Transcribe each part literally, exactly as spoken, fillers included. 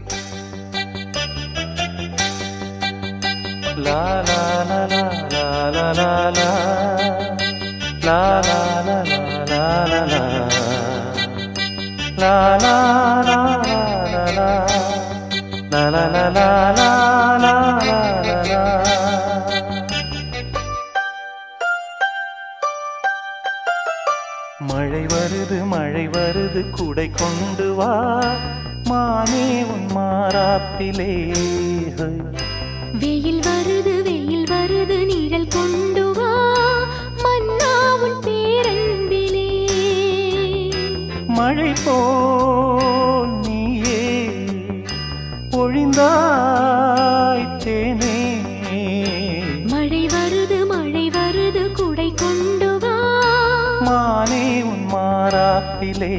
லா லா லா லா லா லா லா லா லா லா லா லா லா லா லா லா லா லா லா லா. மழை வருது மழை வருது குடை கொண்டு வா மானே உன் மாறாப்பிலே. வெயில் வருது வெயில் வருது நிழல் கொண்டு வா மன்னா உன் பேரன்பிலே. மழை போல் நீயே பொழிந்தாய் தேனே. மழை வருது மழை வருது குடை கொண்டு வா மானே உன் மாறாப்பிலே.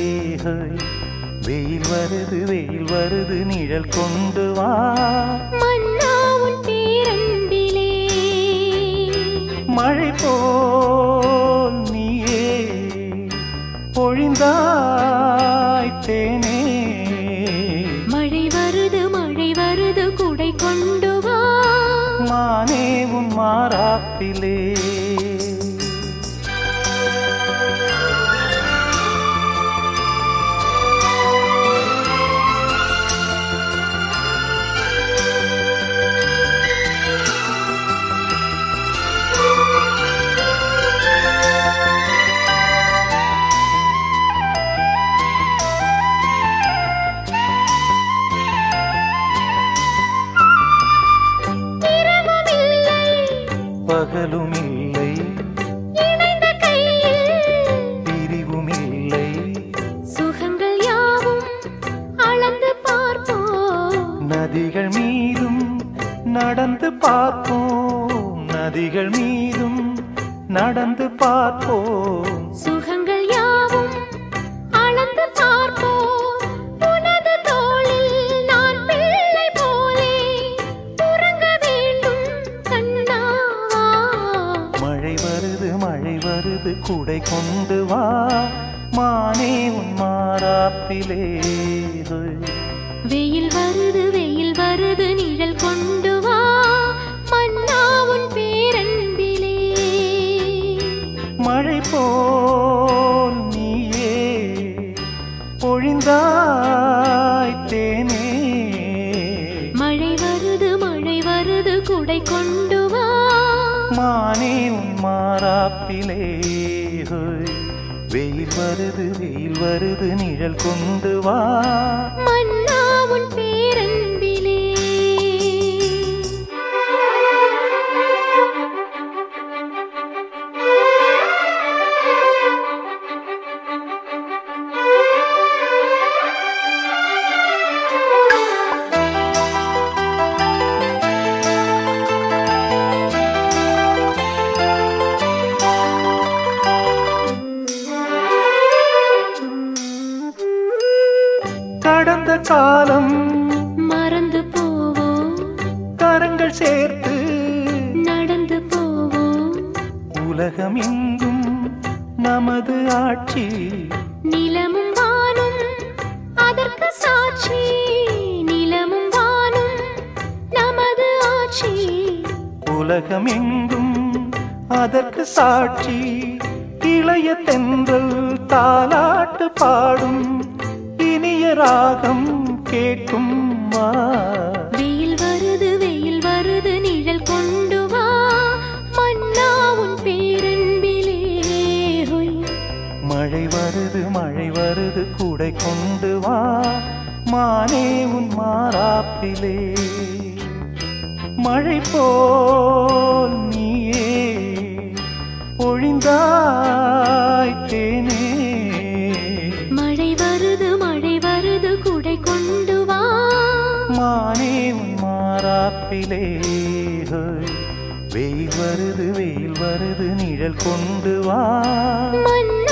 வெயில் வருது வெயில் வருது நிழல் கொண்டு வா மன்னா உன் பேரன்பிலே. மழை போல் நீயே பொழிந்தாய் தேனே. மழை வருது மழை வருது குடை கொண்டு வா மானே உன் மாறாப்பிலே. பகலும் இல்லை இணைந்த கையில் பிரிவும் இல்லை. சுகங்கள் யாவும் அளந்து பார்ப்போம். நதிகள் மீதும் நடந்து பார்ப்போம் நதிகள் மீதும் நடந்து பார்ப்போம். சுகங்கள் யாவும் அளந்து பார்ப்போம். உனது தோளில் நான் பிள்ளை போலே உறங்க வேண்டும் கண்ணாவா. மழை வருது மழை வருது குடை கொண்டு வா மானே உன் மாறாப்பிலே. வெயில் வருது வெயில் வருது நிழல் கொண்டு வா மன்னா உன் பேரன்பிலே. மழை போல் நீயே பொழிந்தாய் தேனே. மழை வருது மழை வருது குடை கொண்டு வா மானே உன் மாறாப்பிலே. வெயில் வருது வெயில் வருது நிழல் கொண்டு வா மன்னா உன் பேரன்பிலே. கடந்த காலம் மறந்து போவோம் கரங்கள் சேர்த்து நடந்து போவோம். உலகம் எங்கும் நமது ஆட்சி. நிலமும் வானும் அதற்கு சாட்சி. நிலமும் வானும் நமது ஆட்சி. உலகம் எங்கும் அதற்கு சாட்சி. இளைய தென்றல் தாலாட்டு பாடும் இனிய ராகம் கேட்கும் வா. வெயில் வருது வெயில் வருது நிழல் கொண்டு வா மன்னா உன் பேரன்பிலே. மழை வருது மழை வருது குடை கொண்டு வா மானே உன் மாறாப்பிலே. மழை போல் நீயே பொழிந்தாய் தேனே. மழை வருது மழை வருது குடை கொண்டு வா மானே உன் மாறாப்பிலே. வெயில் வருது வெயில் வருது நிழல் கொண்டு வா மன்னா